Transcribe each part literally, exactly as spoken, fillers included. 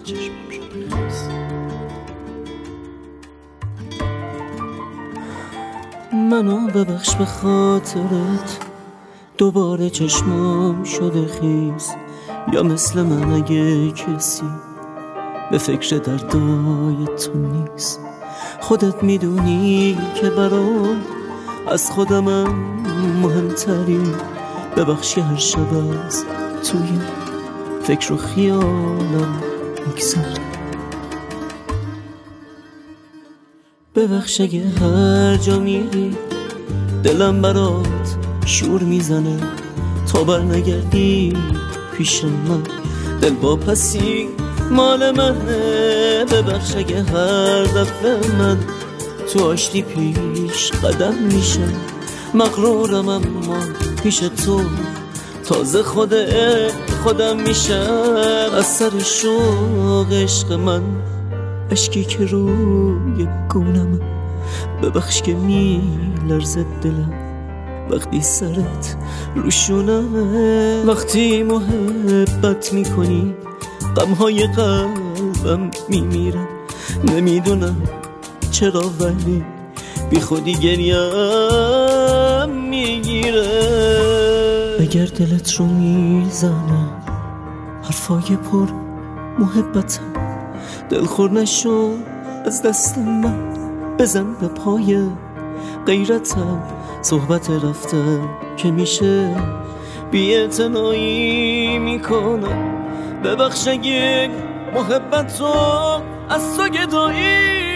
چشمم شده خیس. منو ببخش به خاطرت دوباره چشمام شده خیس. یا مثل من اگه کسی به فکر دردای تو نیست. خودت میدونی که برام از خودمم مهمتری. ببخشی هر شب از توی فکر و خیالم میگذره. ببخش اگه هر جا میری دلم برات شور میزنه. تا بر نگردی پیش من دل با پسی مال منه. ببخش اگه هر دفعه من تو آشتی پیش قدم میشم. مغرورم اما پیش تو تازه خود خودم میشم. از سر شوق عشق من اشکی که روی گونم. ببخش که میلرزه دلم وقتی سرت روشونمه. وقتی محبت میکنی غمهای قلبم میمیرم. نمیدونم چرا ولی بی خودی گریم میگیره. اگر دلت رو میزنه حرفای پر محبتم دلخور نشو از دست من. بزن به پای غیرتم صحبت رفتم که میشه بی‌اعتنایی میکنم. ببخش اگه محبت رو از تو گدایی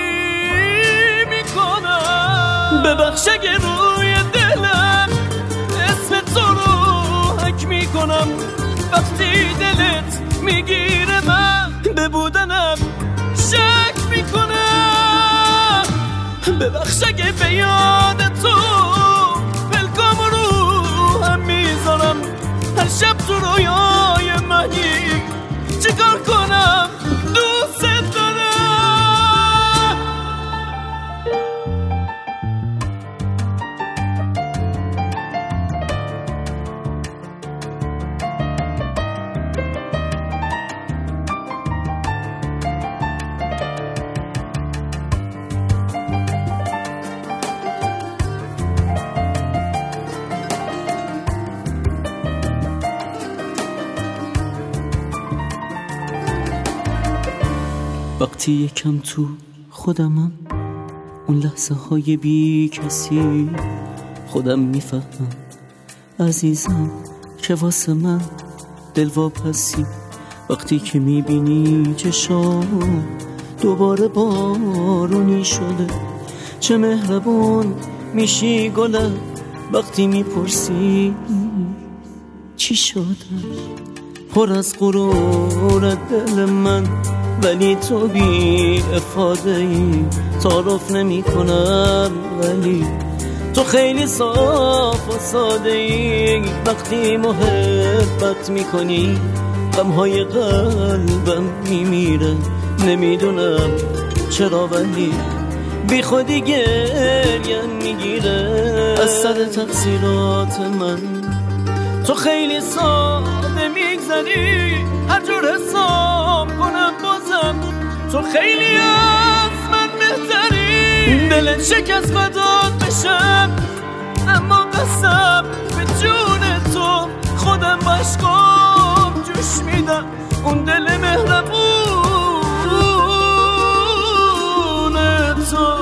میکنم. ببخش اگه روی دلم اسم تو رو حک میکنم. وقتی دلت میگیره من به بودنم شک میکنم. ببخش اگه به یاد تو پلکام رو هم میذارم. هر شب تو رویای منی چیکار کنم دوست دارم. وقتی یکم تو خودمم اون لحظه های بی کسی خودم میفهمم عزیزم که واسه من دل واپسی. وقتی که میبینی چشام دوباره بارونی شده. چه مهربون میشی گلم وقتی میپرسی چی شده. پر از غرور دل من ولی تو بی افاده ای. تعارف نمی کنم ولی تو خیلی صاف و ساده ای. وقتی محبت می کنی غمهای قلبم می میره. نمیدونم چرا ولی بی خودی گریم میگیره. از سر تقصیرات من تو خیلی ساده میگذری. هر جور حساب کنم بازم تو خیلی از من بهتری. دلت شکست فدات بشم اما قسم به جون تو خودم باشکام جوش میدم. اون دل مهربون تو.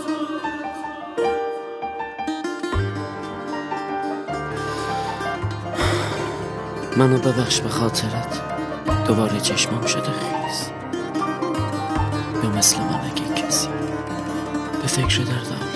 منو ببخش به خاطرت دوباره چشمم شده خیس. یا مثل من اگه کسی به فکر دردم